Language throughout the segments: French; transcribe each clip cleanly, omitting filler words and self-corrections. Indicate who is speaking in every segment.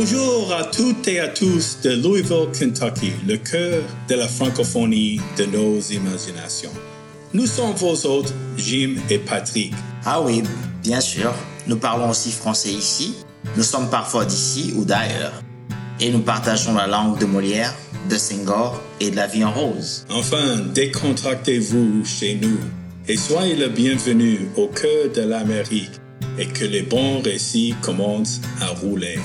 Speaker 1: Bonjour à toutes et à tous de Louisville, Kentucky, le cœur de la francophonie de nos imaginations. Nous sommes vos hôtes, Jim et Patrick.
Speaker 2: Ah oui, bien sûr. Nous parlons aussi français ici. Nous sommes parfois d'ici ou d'ailleurs. Et nous partageons la langue de Molière, de Senghor et de la vie en rose.
Speaker 1: Enfin, décontractez-vous chez nous et soyez le bienvenu au cœur de l'Amérique et que les bons récits commencent à rouler.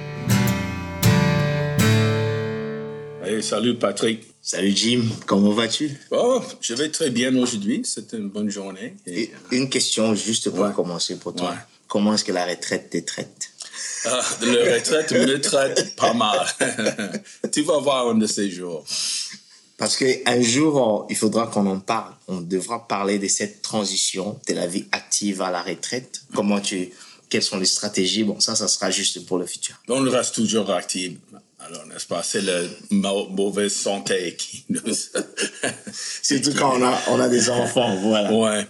Speaker 1: Hey, salut Patrick.
Speaker 2: Salut Jim, comment vas-tu?
Speaker 1: Oh, je vais très bien aujourd'hui, c'est une bonne journée.
Speaker 2: Et une question juste pour commencer pour toi.
Speaker 1: Ouais.
Speaker 2: Comment est-ce que la retraite te traite?
Speaker 1: Le retraite me traite pas mal. Tu vas voir un de ces jours.
Speaker 2: Parce qu'un jour, il faudra qu'on en parle. On devra parler de cette transition de la vie active à la retraite. Quelles sont les stratégies? Bon, ça sera juste pour le futur.
Speaker 1: On reste toujours actif. Alors, n'est-ce pas? C'est la mauvaise santé qui nous...
Speaker 2: Surtout quand on a des enfants, voilà.
Speaker 1: Ouais.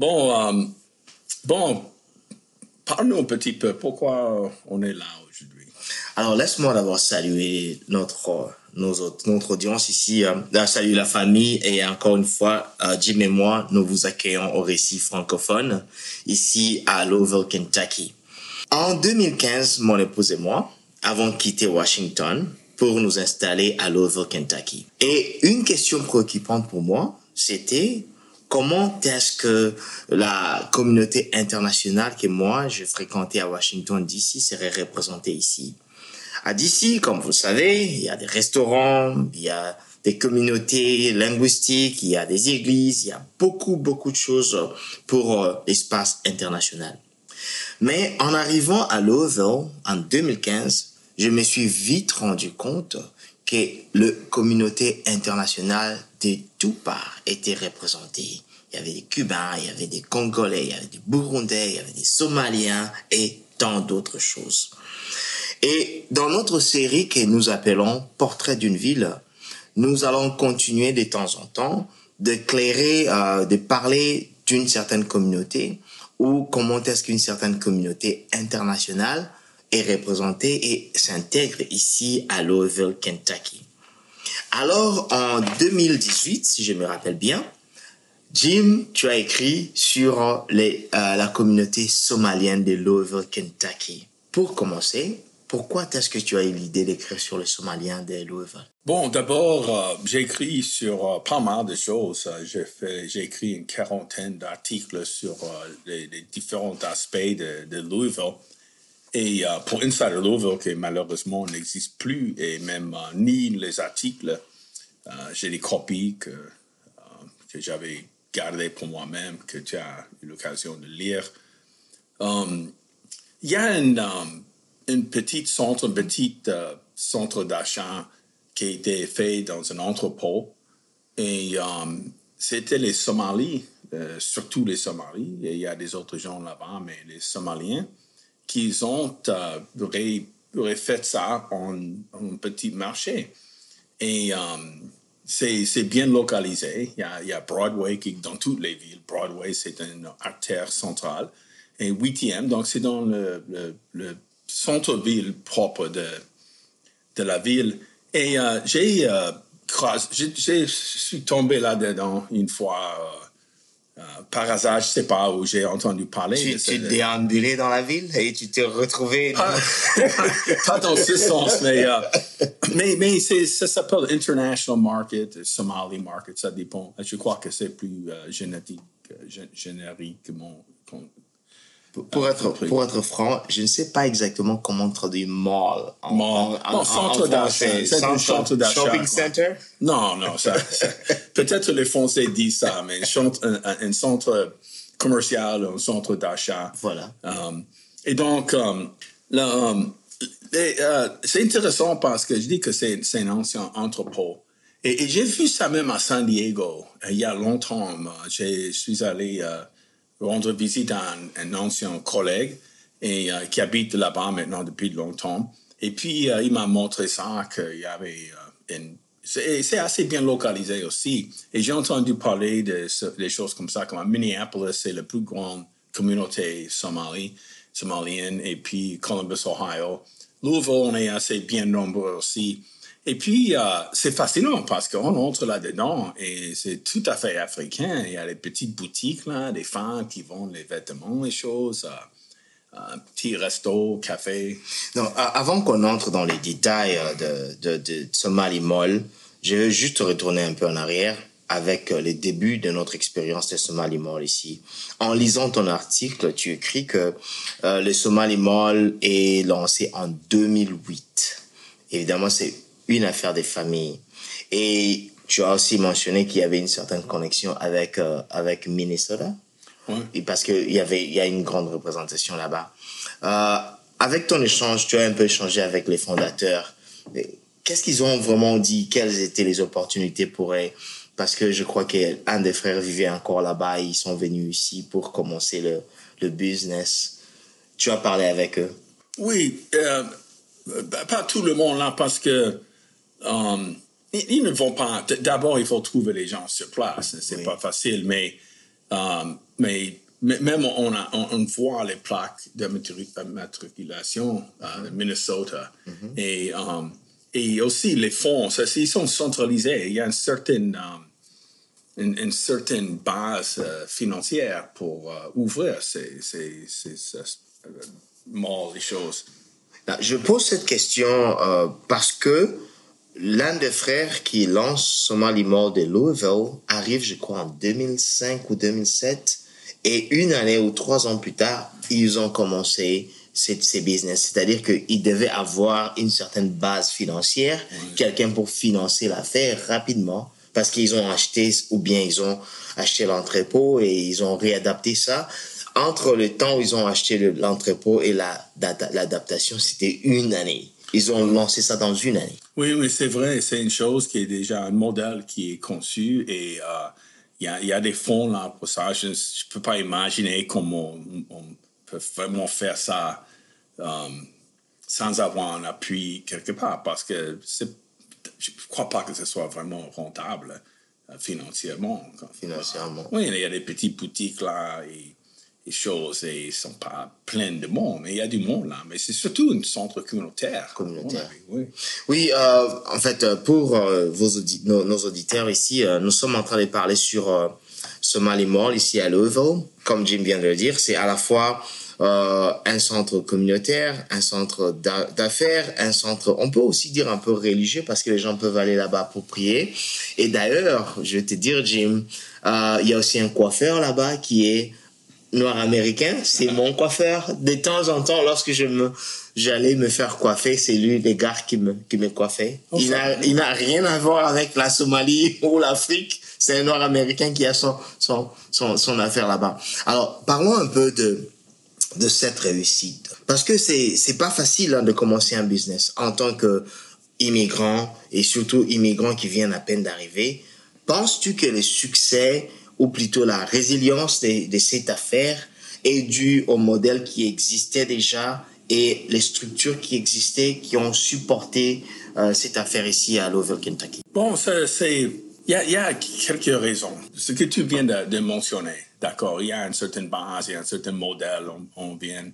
Speaker 1: Bon, parle-nous un petit peu. Pourquoi on est là aujourd'hui?
Speaker 2: Alors, laisse-moi d'abord saluer notre audience ici, saluer la famille et encore une fois, Jim et moi, nous vous accueillons au récit francophone ici à Louisville, Kentucky. En 2015, mon épouse et moi avons quitté Washington pour nous installer à Louisville, Kentucky. Et une question préoccupante pour moi, c'était comment est-ce que la communauté internationale que moi, je fréquentais à Washington DC serait représentée ici. À DC, comme vous le savez, il y a des restaurants, il y a des communautés linguistiques, il y a des églises, il y a beaucoup de choses pour l'espace international. Mais en arrivant à Louisville en 2015, je me suis vite rendu compte que la communauté internationale de tout part était représentée. Il y avait des Cubains, il y avait des Congolais, il y avait des Burundais, il y avait des Somaliens et tant d'autres choses. Et dans notre série que nous appelons Portrait d'une ville, nous allons continuer de temps en temps de parler d'une certaine communauté ou comment est-ce qu'une certaine communauté internationale est représentée et s'intègre ici à Louisville, Kentucky. Alors, en 2018, si je me rappelle bien, Jim, tu as écrit sur la communauté somalienne de Louisville, Kentucky. Pour commencer, pourquoi est-ce que tu as eu l'idée d'écrire sur les Somaliens de Louisville?
Speaker 1: Bon, d'abord, j'ai écrit sur pas mal de choses. J'ai écrit une quarantaine d'articles sur les différents aspects de Louisville. Et pour Insider Louisville, qui malheureusement n'existe plus, et même ni les articles, j'ai des copies que j'avais gardées pour moi-même, que tu as eu l'occasion de lire. Il y a un petit centre d'achat qui a été fait dans un entrepôt. Et c'était les Somalis, surtout les Somalis. Et il y a des autres gens là-bas, mais les Somaliens, qui ont refait ça en petit marché. Et c'est bien localisé. Il y a Broadway qui dans toutes les villes. Broadway, c'est une artère centrale. Et 8e, donc c'est dans le centre-ville propre de la ville. Et je suis tombé là-dedans une fois par hasard, je ne sais pas où j'ai entendu parler.
Speaker 2: Tu déambulais dans la ville et tu t'es retrouvé...
Speaker 1: Pas dans ce sens, mais ça s'appelle International Market, Somali Market, ça dépend. Je crois que c'est plus génériquement...
Speaker 2: Pour être franc, je ne sais pas exactement comment traduire mall en
Speaker 1: centre d'achat. C'est un centre d'achat.
Speaker 2: Shopping center?
Speaker 1: Non, ça peut-être les Français disent ça, mais un centre commercial, un centre d'achat.
Speaker 2: Voilà.
Speaker 1: Et donc, c'est intéressant parce que je dis que c'est un ancien entrepôt. Et j'ai vu ça même à San Diego, il y a longtemps. Je suis allé... rendre visite à un ancien collègue et qui habite là-bas maintenant depuis longtemps. Et puis, il m'a montré ça, qu'il y avait c'est assez bien localisé aussi. Et j'ai entendu parler des choses comme ça, comme à Minneapolis, c'est la plus grande communauté somalienne. Et puis, Columbus, Ohio, Louisville, on est assez bien nombreux aussi. Et puis, c'est fascinant parce qu'on entre là-dedans et c'est tout à fait africain. Il y a les petites boutiques, là, des femmes qui vendent les vêtements, les choses, un petit resto, café.
Speaker 2: Non, avant qu'on entre dans les détails de Somali Mall, je veux juste retourner un peu en arrière avec les débuts de notre expérience de Somali Mall ici. En lisant ton article, tu écris que le Somali Mall est lancé en 2008. Évidemment, c'est une affaire des familles. Et tu as aussi mentionné qu'il y avait une certaine connexion avec Minnesota.
Speaker 1: Ouais.
Speaker 2: Et parce qu'il y a une grande représentation là-bas. Euh, Avec ton échange, tu as un peu échangé avec les fondateurs. Qu'est-ce qu'ils ont vraiment dit? Quelles étaient les opportunités pour eux? Parce que je crois qu'un des frères vivait encore là-bas et ils sont venus ici pour commencer le business. Tu as parlé avec eux?
Speaker 1: Oui, pas tout le monde là parce que ils ne vont pas. D'abord, il faut trouver les gens sur place. C'est
Speaker 2: Oui.
Speaker 1: pas facile, mais même on voit les plaques de matriculation de Minnesota et aussi les fonds. Ils sont centralisés. Il y a une certaine base financière pour ouvrir ces malls, les choses.
Speaker 2: Je pose cette question parce que l'un des frères qui lance Somali Mall de Louisville arrive, je crois, en 2005 ou 2007. Et une année ou 3 ans plus tard, ils ont commencé ces business. C'est-à-dire qu'ils devaient avoir une certaine base financière, quelqu'un pour financer l'affaire rapidement, parce qu'ils ont acheté, ou bien ils ont acheté l'entrepôt et ils ont réadapté ça. Entre le temps où ils ont acheté l'entrepôt et l'adaptation, c'était une année. Ils ont lancé ça dans une année.
Speaker 1: Oui, c'est vrai. C'est une chose qui est déjà un modèle qui est conçu et il y a des fonds là pour ça. Je ne peux pas imaginer comment on peut vraiment faire ça sans avoir un appui quelque part parce que je ne crois pas que ce soit vraiment rentable financièrement.
Speaker 2: Financièrement.
Speaker 1: Oui, il y a des petites boutiques là et choses et ils ne sont pas pleins de monde, mais il y a du monde là. Mais c'est surtout un centre communautaire.
Speaker 2: Oui, oui en fait, pour nos auditeurs ici, nous sommes en train de parler sur Somali Mall ici à Louisville. Comme Jim vient de le dire, c'est à la fois un centre communautaire, un centre d'affaires, un centre, on peut aussi dire un peu religieux parce que les gens peuvent aller là-bas pour prier. Et d'ailleurs, je vais te dire, Jim, il y a aussi un coiffeur là-bas qui est noir américain, c'est mon coiffeur. De temps en temps, lorsque j'allais me faire coiffer, c'est lui, le gars qui me coiffait. Il n'a rien à voir avec la Somalie ou l'Afrique. C'est un noir américain qui a son affaire là-bas. Alors, parlons un peu de cette réussite. Parce que c'est pas facile de commencer un business en tant que immigrant et surtout immigrant qui viennent à peine d'arriver. Penses-tu que le succès ou plutôt la résilience de cette affaire est due au modèle qui existait déjà et les structures qui existaient qui ont supporté cette affaire ici à Louisville, Kentucky?
Speaker 1: Bon, il y a quelques raisons. Ce que tu viens de mentionner, d'accord, il y a une certaine base, il y a un certain modèle, on vient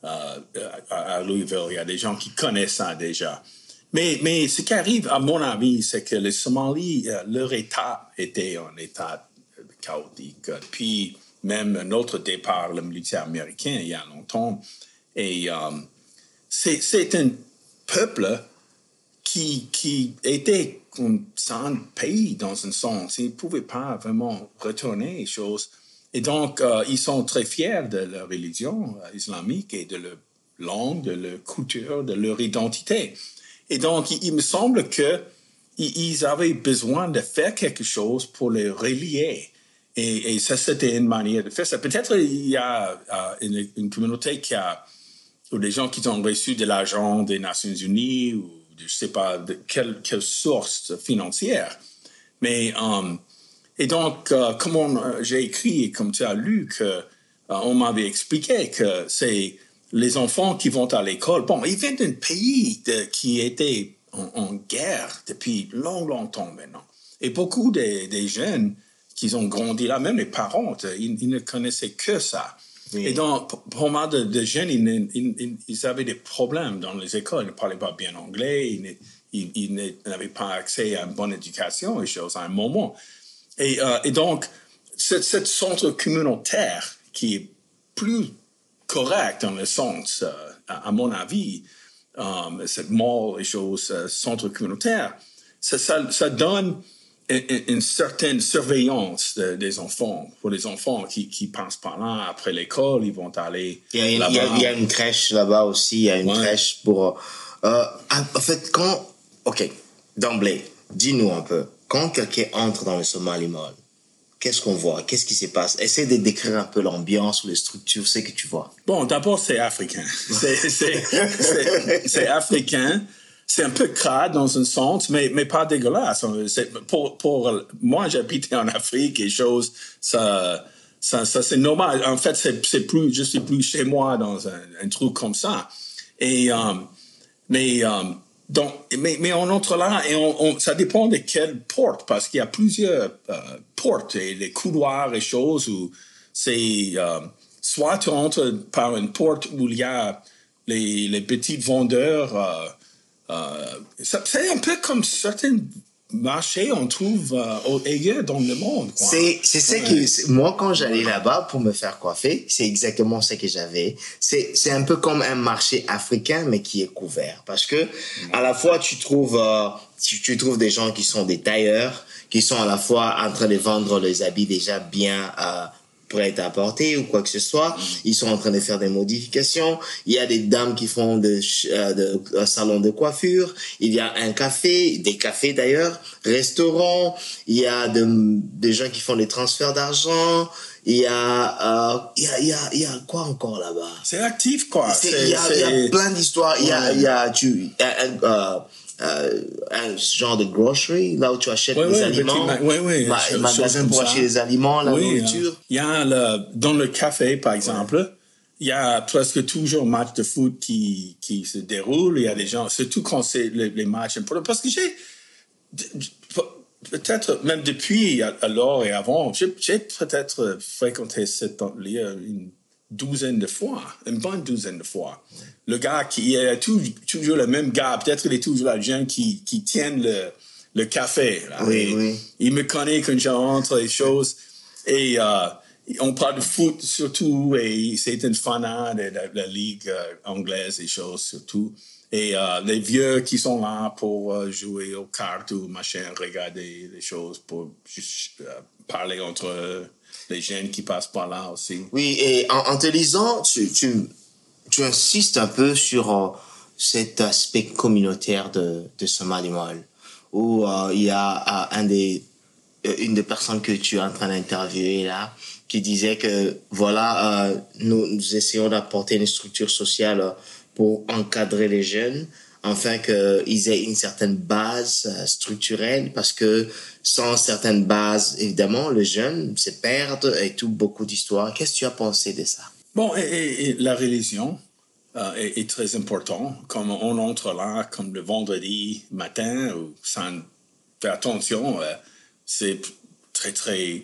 Speaker 1: à Louisville, il y a des gens qui connaissent ça déjà. Mais ce qui arrive, à mon avis, c'est que les Somalis, leur État était un État chaotique. Puis même notre départ, le militaire américain, il y a longtemps. Et c'est un peuple qui était sans pays dans un sens. Ils ne pouvaient pas vraiment retourner les choses. Et donc, ils sont très fiers de leur religion islamique et de leur langue, de leur culture, de leur identité. Et donc, il me semble qu'ils avaient besoin de faire quelque chose pour les relier. Et ça, c'était une manière de faire ça. Peut-être il y a une communauté ou des gens qui ont reçu de l'argent des Nations Unies ou je ne sais pas de quelle source financière. Mais, et donc, comme j'ai écrit et comme tu as lu, on m'avait expliqué que c'est les enfants qui vont à l'école. Bon, ils viennent d'un pays qui était en guerre depuis longtemps maintenant. Et beaucoup des jeunes qui ont grandi là, même les parents, ils ne connaissaient que ça. Oui. Et donc, pour mal de jeunes, ils avaient des problèmes dans les écoles. Ils ne parlaient pas bien anglais, ils n'avaient pas accès à une bonne éducation et choses à un moment. Et donc, ce centre communautaire qui est plus correct dans le sens, à mon avis, cette mall et choses, centre communautaire, ça donne une certaine surveillance des enfants. Pour les enfants qui passent par là, après l'école, ils vont aller là-bas.
Speaker 2: Il y a une crèche là-bas aussi, il y a une crèche pour... en fait, d'emblée, dis-nous un peu, quand quelqu'un entre dans le Somali Mall, qu'est-ce qu'on voit? Qu'est-ce qui se passe? Essaie de décrire un peu l'ambiance ou les structures, c'est que tu vois.
Speaker 1: Bon, d'abord, c'est africain. C'est africain. C'est un peu crade dans un sens, mais pas dégueulasse. Pour moi, j'habitais en Afrique et choses, ça c'est normal. En fait, je suis plus chez moi dans un truc comme ça. Et, donc, mais on entre là et ça dépend de quelle porte, parce qu'il y a plusieurs portes et les couloirs et choses où c'est soit tu entres par une porte où il y a les petits vendeurs. C'est un peu comme certains marchés on trouve ailleurs dans le monde. Quoi.
Speaker 2: C'est ça que moi quand j'allais là-bas pour me faire coiffer, c'est exactement ce que j'avais. C'est un peu comme un marché africain mais qui est couvert parce que à la fois tu trouves des gens qui sont des tailleurs, qui sont à la fois en train de vendre les habits déjà bien prêts à porter ou quoi que ce soit. Ils sont en train de faire des modifications. Il y a des dames qui font un salon de coiffure. Il y a un café, des cafés d'ailleurs, restaurant. Il y a des gens qui font des transferts d'argent. Il y a quoi encore là-bas?
Speaker 1: C'est actif, quoi.
Speaker 2: Il y a plein d'histoires. Il y a un genre de grocery, là où tu achètes les aliments. Un magasin pour acheter les aliments, la nourriture.
Speaker 1: Il y a dans le café, par exemple, il y a presque toujours un match de foot qui se déroule. Il y a des gens, surtout quand c'est les matchs importants. Parce que peut-être même depuis alors et avant, j'ai peut-être fréquenté cet lieu une bonne douzaine de fois. Le gars qui est toujours le même gars, peut-être il est toujours le jeune qui tient le café. Là,
Speaker 2: oui.
Speaker 1: Il me connaît quand j'entre les choses. Et on parle de foot surtout, et c'est une fanat de la ligue anglaise et choses surtout. Et les vieux qui sont là pour jouer aux cartes ou machin, regarder les choses, pour juste parler entre les jeunes qui passent par là aussi.
Speaker 2: Oui, et en te lisant, tu insistes un peu sur cet aspect communautaire de Somali Mall, où il y a une des personnes que tu es en train d'interviewer là, qui disait que voilà, nous essayons d'apporter une structure sociale pour encadrer les jeunes, afin qu'ils aient une certaine base structurelle, parce que sans certaine base, évidemment, le jeune se perd et tout, beaucoup d'histoires. Qu'est-ce que tu as pensé de ça?
Speaker 1: Bon, et la religion est très importante. Comme on entre là, comme le vendredi matin, sans faire attention, c'est très, très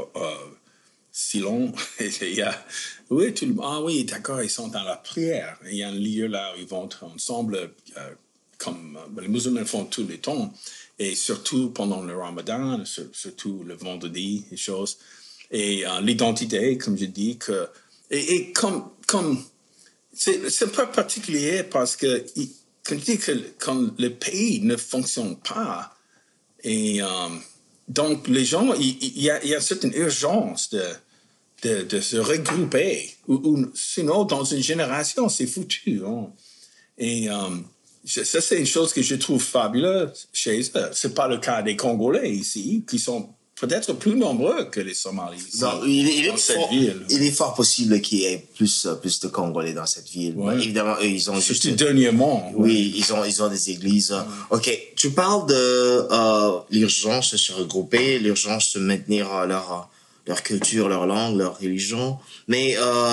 Speaker 1: si long. Il y a, oui, d'accord, ils sont dans la prière. Il y a un lieu là où ils vont ensemble, comme les musulmans font tous les temps, et surtout pendant le Ramadan, surtout le vendredi, les choses. Et l'identité, comme je dis, et comme c'est un peu particulier parce que quand je dis que quand le pays ne fonctionne pas, et donc les gens, il y a une certaine urgence de se regrouper, ou sinon dans une génération c'est foutu. Hein. Et ça c'est une chose que je trouve fabuleuse chez eux. C'est pas le cas des Congolais ici, qui sont peut-être plus nombreux que les Somalis.
Speaker 2: Non, il est fort possible qu'il y ait plus de Congolais dans cette ville.
Speaker 1: Ouais.
Speaker 2: Mais évidemment, eux, ils ont
Speaker 1: juste dernièrement.
Speaker 2: Oui, ils ont des églises. Ok, tu parles de l'urgence de se regrouper, l'urgence de maintenir leur culture, leur langue, leur religion. Mais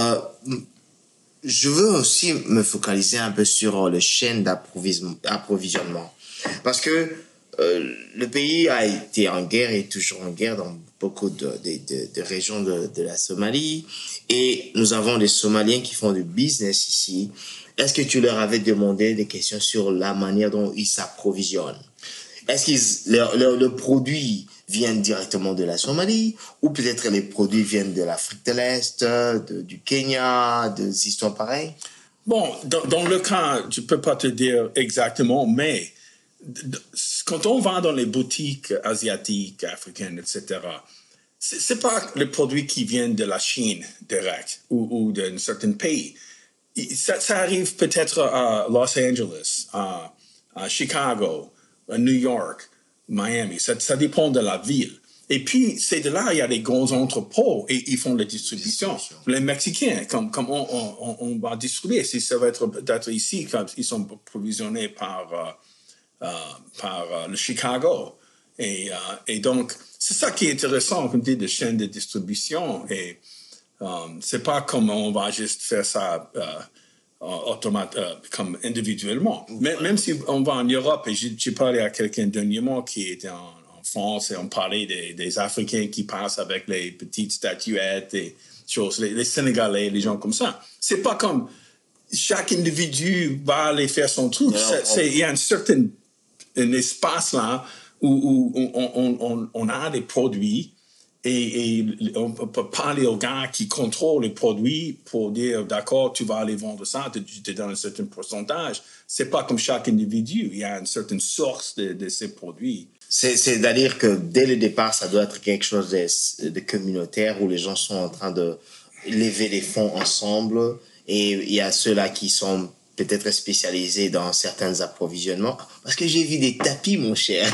Speaker 2: je veux aussi me focaliser un peu sur les chaînes d'approvisionnement. Parce que le pays a été en guerre et est toujours en guerre dans beaucoup de régions de la Somalie. Et nous avons des Somaliens qui font du business ici. Est-ce que tu leur avais demandé des questions sur la manière dont ils s'approvisionnent? Est-ce que le produit viennent directement de la Somalie ou peut-être les produits viennent de l'Afrique de l'Est, du Kenya, des histoires pareilles?
Speaker 1: Bon, dans le cas, je peux pas te dire exactement, mais quand on va dans les boutiques asiatiques, africaines, etc., c'est pas les produits qui viennent de la Chine direct ou d'un certain pays. Ça arrive peut-être à Los Angeles, à Chicago, à New York, Miami. Ça dépend de la ville. Et puis, c'est de là, il y a des gros entrepôts et ils font la distribution. Les Mexicains, comme on va distribuer, si ça va être peut-être ici, quand ils sont provisionnés par le Chicago. Et donc, c'est ça qui est intéressant, comme dit, de chaînes de distribution. Et c'est pas comme on va juste faire ça comme individuellement. Même si on va en Europe, et j'ai parlé à quelqu'un dernièrement qui était en France, et on parlait des Africains qui passent avec les petites statuettes et choses, les Sénégalais, les gens comme ça. C'est pas comme chaque individu va aller faire son truc. Il y a un espace là où on a des produits et on peut parler aux gars qui contrôlent les produits pour dire, d'accord, tu vas aller vendre ça, tu te donnes un certain pourcentage. C'est pas comme chaque individu. Il y a une certaine source de ces produits.
Speaker 2: C'est-à-dire que dès le départ, ça doit être quelque chose de communautaire où les gens sont en train de lever des fonds ensemble et il y a ceux-là qui sont peut-être spécialisés dans certains approvisionnements. Parce que j'ai vu des tapis, mon cher.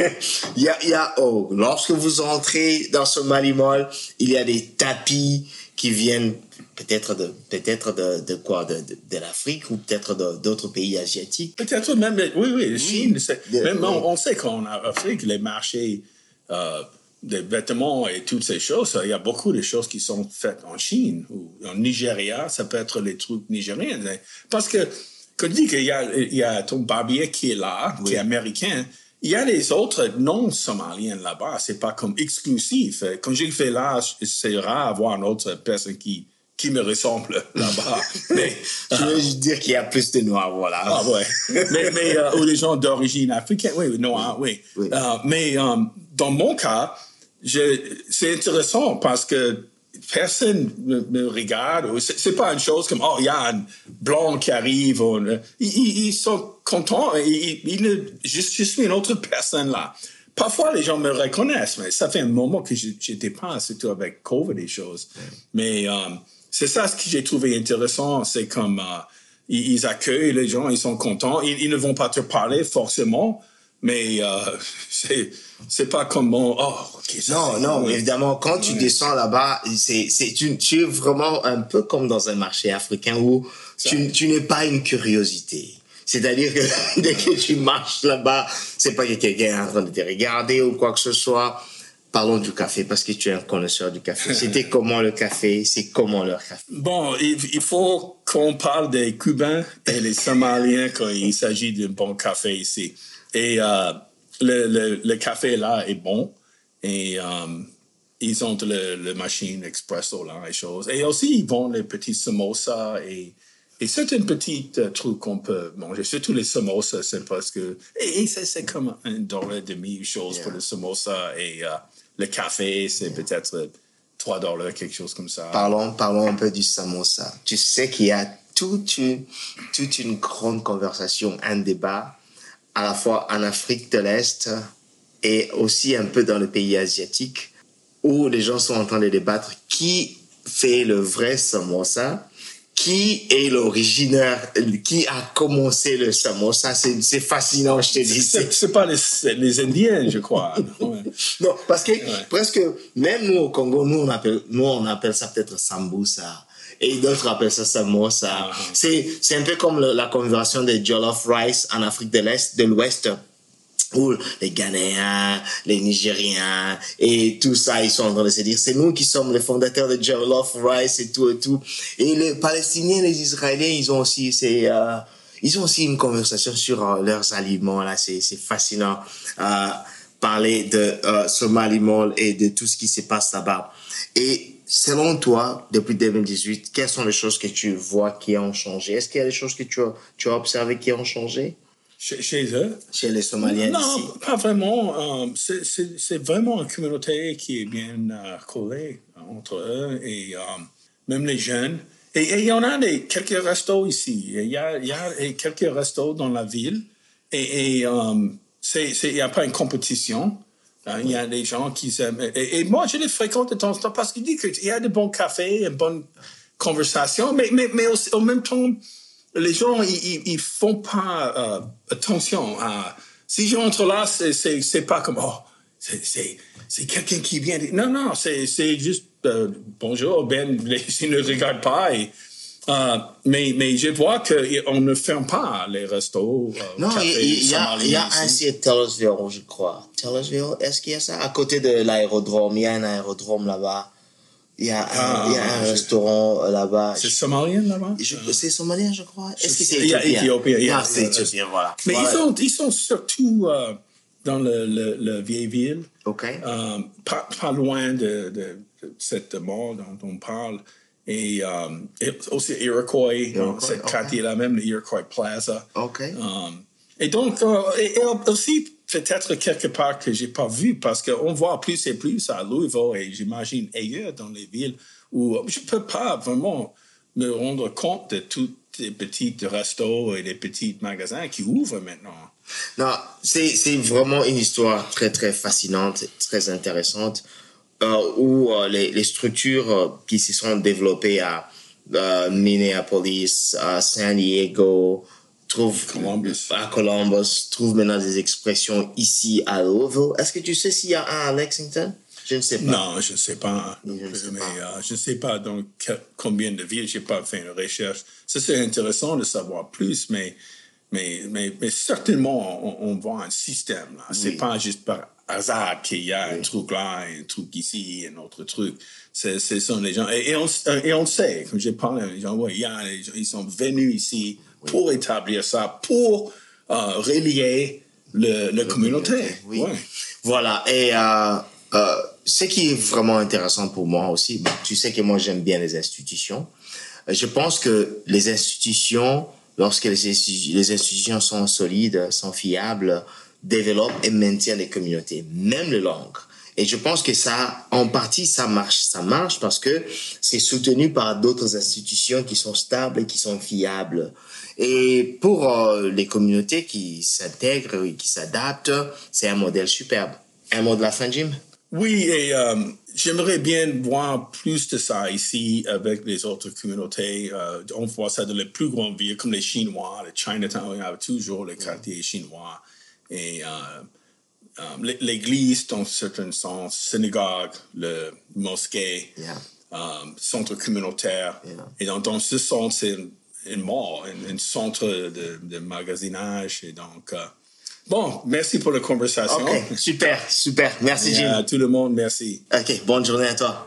Speaker 2: Lorsque vous entrez dans ce Somali Mall, il y a des tapis qui viennent peut-être de quoi, de l'Afrique ou peut-être d'autres pays asiatiques.
Speaker 1: Peut-être même, oui, Chine. Même on sait qu'en Afrique, les marchés des vêtements et toutes ces choses, il y a beaucoup de choses qui sont faites en Chine ou en Nigeria. Ça peut être les trucs nigériens. Parce que, quand tu dis qu'il y a ton barbier qui est là, qui est américain, il y a les autres non-somaliens là-bas. C'est pas comme exclusif. Quand j'ai fait là, c'est rare avoir une autre personne qui me ressemble là-bas. Mais
Speaker 2: je veux juste dire qu'il y a plus de noirs, voilà.
Speaker 1: Ah ouais. mais ou des gens d'origine africaine, oui, noirs, oui. Mais dans mon cas, c'est intéressant parce que personne me regarde. C'est pas une chose comme, il y a un blanc qui arrive. Ils sont contents. Je suis une autre personne là. Parfois, les gens me reconnaissent, mais ça fait un moment que j'étais pas, surtout avec COVID et choses. Mais c'est ça ce que j'ai trouvé intéressant. C'est comme ils accueillent les gens, ils sont contents. Ils ne vont pas te parler forcément, mais c'est pas comme
Speaker 2: non, évidemment, quand tu descends là-bas, tu es vraiment un peu comme dans un marché africain où tu n'es pas une curiosité. C'est-à-dire que dès que tu marches là-bas, c'est pas que quelqu'un est en train de te regarder ou quoi que ce soit. Parlons du café, parce que tu es un connaisseur du café. C'était comment le café? C'est comment leur café?
Speaker 1: Bon, il faut qu'on parle des Cubains et les Somaliens quand il s'agit d'un bon café ici. Et le café là est bon. Et ils ont le machine expresso là, les choses. Et aussi, ils vendent les petits samosas et certains petits trucs qu'on peut manger. Surtout les samosas, c'est parce que... Et c'est comme $1.50 chose pour le samosa. Et le café, c'est peut-être $3, quelque chose comme ça.
Speaker 2: Parlons un peu du samosa. Tu sais qu'il y a toute une grande conversation, un débat, à la fois en Afrique de l'Est et aussi un peu dans le pays asiatique, où les gens sont en train de débattre qui fait le vrai samosa, qui est l'originaire, qui a commencé le samosa. C'est fascinant, je te dis.
Speaker 1: C'est pas les Indiens, je crois. Ouais.
Speaker 2: Non, parce que presque, même nous au Congo, nous on appelle ça peut-être sambusa. Et d'autres appellent ça samosa. C'est un peu comme la conversion des jollof rice en Afrique de l'Ouest, où les Ghanéens, les Nigériens et tout ça, ils sont en train de se dire, c'est nous qui sommes les fondateurs de Jollof Rice et tout. Et les Palestiniens, les Israéliens, ils ont aussi Ils ont aussi une conversation sur leurs aliments. Là, c'est fascinant. Parler de Somali Mall et de tout ce qui se passe là-bas. Et selon toi, depuis 2018, quelles sont les choses que tu vois qui ont changé? Est-ce qu'il y a des choses que tu as observées qui ont changé?
Speaker 1: Chez eux?
Speaker 2: Chez les Somaliens
Speaker 1: non,
Speaker 2: ici?
Speaker 1: Non, pas vraiment. C'est vraiment une communauté qui est bien collée entre eux et même les jeunes. Et il y en a quelques restos ici. Il y a quelques restos dans la ville. Et il n'y a pas une compétition. Il y a des gens qui aiment. Et moi, je les fréquente de temps en temps parce qu'il dit qu'il y a de bons cafés, une bonne conversation, mais aussi, en même temps, les gens, ils font pas attention à. Si j'entre là, c'est pas comme c'est quelqu'un qui vient. Non, c'est juste bonjour, ils ne regardent pas. Mais je vois qu'on ne ferme pas les restos.
Speaker 2: Non, il y a un site Taylorsville, je crois. Taylorsville, est-ce qu'il y a ça? À côté de l'aérodrome, il y a un aérodrome là-bas. Il y a un restaurant là-bas.
Speaker 1: C'est somalien là-bas?
Speaker 2: C'est somalien, je crois. Est-ce que c'est éthiopien? C'est éthiopien, voilà.
Speaker 1: Mais ils sont surtout dans le vieille ville.
Speaker 2: OK.
Speaker 1: Pas loin de cette mall dont on parle. Et aussi Iroquois, dans cette quartier-là, même le Iroquois Plaza.
Speaker 2: OK.
Speaker 1: Et donc, et aussi, peut-être quelque part que j'ai pas vu, parce qu'on voit plus et plus à Louisville, et j'imagine ailleurs dans les villes, où je peux pas vraiment me rendre compte de tous les petits restos et les petits magasins qui ouvrent maintenant.
Speaker 2: Non, c'est vraiment une histoire très, très fascinante, très intéressante. Où les structures qui se sont développées à Minneapolis, à San Diego, à Columbus, trouvent maintenant des expressions ici à Louisville. Est-ce que tu sais s'il y a un à Lexington? Je ne sais pas.
Speaker 1: Non, je ne sais pas. Je ne sais pas dans combien de villes. Je n'ai pas fait une recherche. Ça, c'est intéressant de savoir plus, mais certainement, on voit un système. Là. Oui. C'est pas juste par hasard qu'il y a un truc là, un truc ici, un autre truc. Ce sont les gens. Et on sait, comme j'ai parlé, les gens, ils sont venus ici pour établir ça, pour relier la communauté.
Speaker 2: Oui. Ouais. Voilà. Et ce qui est vraiment intéressant pour moi aussi, tu sais que moi, j'aime bien les institutions. Je pense que les institutions, lorsque les institutions sont solides, sont fiables, développent et maintiennent les communautés, même les langues. Et je pense que ça, en partie, ça marche. Ça marche parce que c'est soutenu par d'autres institutions qui sont stables et qui sont fiables. Et pour les communautés qui s'intègrent et qui s'adaptent, c'est un modèle superbe. Un mot de la fin, Jim?
Speaker 1: Oui, et j'aimerais bien voir plus de ça ici avec les autres communautés. On voit ça dans les plus grandes villes comme les Chinois, le Chinatown, il y a toujours les quartiers chinois. Et l'église, dans un certain sens, synagogue, le mosquée, centre communautaire. Et dans ce sens, c'est une mall, un centre de magasinage. Et donc, bon, merci pour la conversation.
Speaker 2: OK, super. Merci, Jim.
Speaker 1: À tout le monde, merci.
Speaker 2: OK, bonne journée à toi.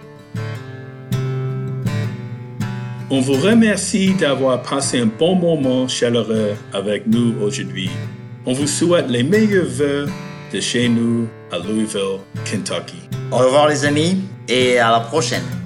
Speaker 1: On vous remercie d'avoir passé un bon moment chaleureux avec nous aujourd'hui. On vous souhaite les meilleurs vœux de chez nous à Louisville, Kentucky.
Speaker 3: Au revoir les amis et à la prochaine.